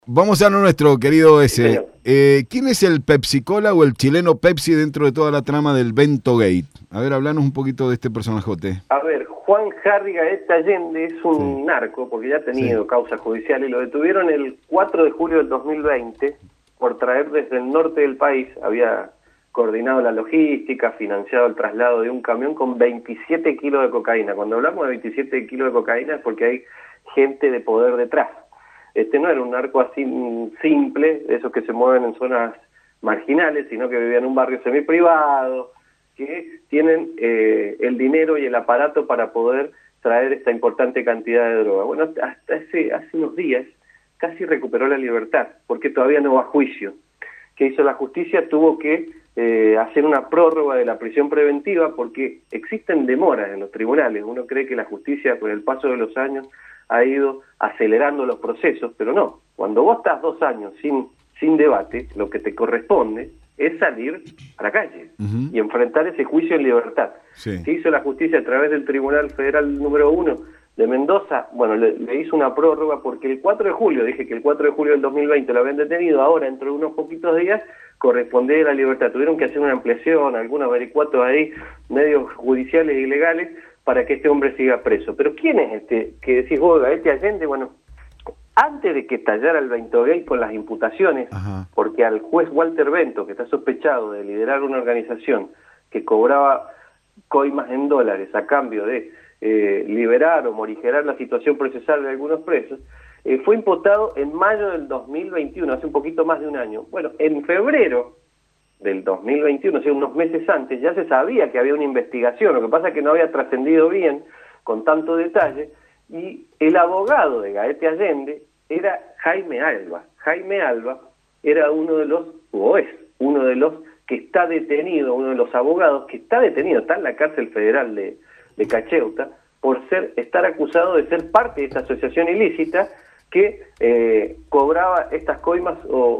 Vamos a lo nuestro, querido Sí, ese. señor. ¿Quién es el Pepsi-Cola o el chileno Pepsi dentro de toda la trama del Bento Gate? A ver, hablanos un poquito de este personajote. A ver, Juan Harry Gaeta Allende es un Sí. narco, porque ya ha tenido Sí. causa judicial, y lo detuvieron el 4 de julio del 2020 por traer desde el norte del país. Había coordinado la logística, financiado el traslado de un camión con 27 kilos de cocaína. Cuando hablamos de 27 kilos de cocaína es porque hay gente de poder detrás. Este no era un narco así simple, de esos que se mueven en zonas marginales, sino que vivía en un barrio semiprivado, que tienen el dinero y el aparato para poder traer esta importante cantidad de droga. Bueno, hasta hace unos días casi recuperó la libertad, porque todavía no va a juicio. ¿Qué hizo la justicia? Tuvo que hacer una prórroga de la prisión preventiva porque existen demoras en los tribunales. Uno cree que la justicia, con el paso de los años, ha ido acelerando los procesos, pero no. Cuando vos estás 2 años sin debate, lo que te corresponde es salir a la calle y enfrentar ese juicio en libertad. Sí. ¿Qué hizo la justicia a través del Tribunal Federal número 1 de Mendoza? Bueno, le hizo una prórroga porque el 4 de julio, dije que el 4 de julio del 2020 lo habían detenido, ahora dentro de unos poquitos días correspondía a la libertad. Tuvieron que hacer una ampliación, algunos vericuatos ahí, medios judiciales e ilegales, para que este hombre siga preso. Pero ¿quién es este que decís vos, Gaete Allende? Bueno, antes de que estallara el Bento Gate con las imputaciones, porque al juez Walter Bento, que está sospechado de liderar una organización que cobraba coimas en dólares a cambio de liberar o morigerar la situación procesal de algunos presos, fue imputado en mayo del 2021, hace un poquito más de un año. Bueno, en febrero del 2021, o sea, unos meses antes, ya se sabía que había una investigación, lo que pasa es que no había trascendido bien, con tanto detalle, y el abogado de Gaete Allende era Jaime Alba. Jaime Alba era uno de los, o es uno de los que está detenido, uno de los abogados que está detenido, está en la cárcel federal de Cacheuta, por estar acusado de ser parte de esta asociación ilícita que cobraba estas coimas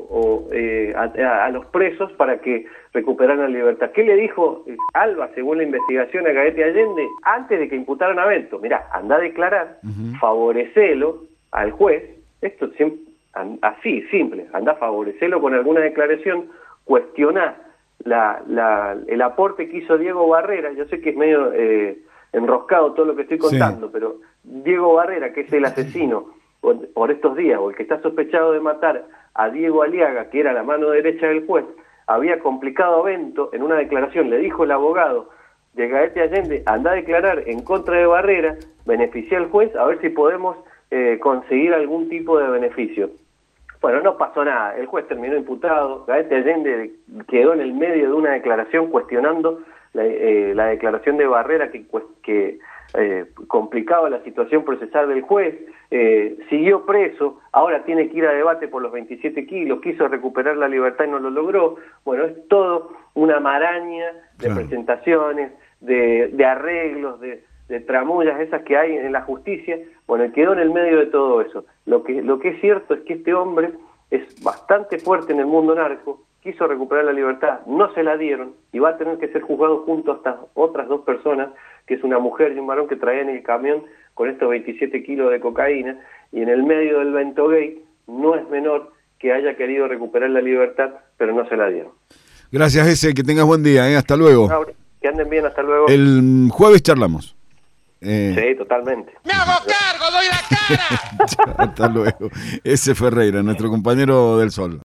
a los presos para que recuperaran la libertad. ¿Qué le dijo Alba, según la investigación, a Gaete Allende antes de que imputaran a Bento? Mirá, anda a declarar, favorecelo al juez, esto siempre, así, simple, anda a favorecelo con alguna declaración, cuestionar el aporte que hizo Diego Barrera. Yo sé que es medio enroscado todo lo que estoy contando, sí, pero Diego Barrera, que es el asesino por estos días, o el que está sospechado de matar a Diego Aliaga, que era la mano derecha del juez, había complicado a Bento en una declaración. Le dijo el abogado de Gaete Allende, anda a declarar en contra de Barrera, beneficia al juez, a ver si podemos conseguir algún tipo de beneficio. Bueno, no pasó nada, el juez terminó imputado, Gaete Allende quedó en el medio de una declaración cuestionando la declaración de Barrera que complicaba la situación procesal del juez, siguió preso, ahora tiene que ir a debate por los 27 kilos, quiso recuperar la libertad y no lo logró. Bueno, es todo una maraña de presentaciones, de arreglos, de tramullas esas que hay en la justicia. Bueno, quedó en el medio de todo eso. Lo que es cierto es que este hombre es bastante fuerte en el mundo narco, quiso recuperar la libertad, no se la dieron y va a tener que ser juzgado junto a estas otras 2 personas, que es una mujer y un varón que traían el camión con estos 27 kilos de cocaína, y en el medio del Bento Gate no es menor que haya querido recuperar la libertad, pero no se la dieron. Gracias, ese, que tengas buen día, hasta luego. Que anden bien, hasta luego. El jueves charlamos. Sí, totalmente. ¡Me hago cargo, doy la cara! Hasta luego. Ese Ferreira, nuestro compañero del Sol.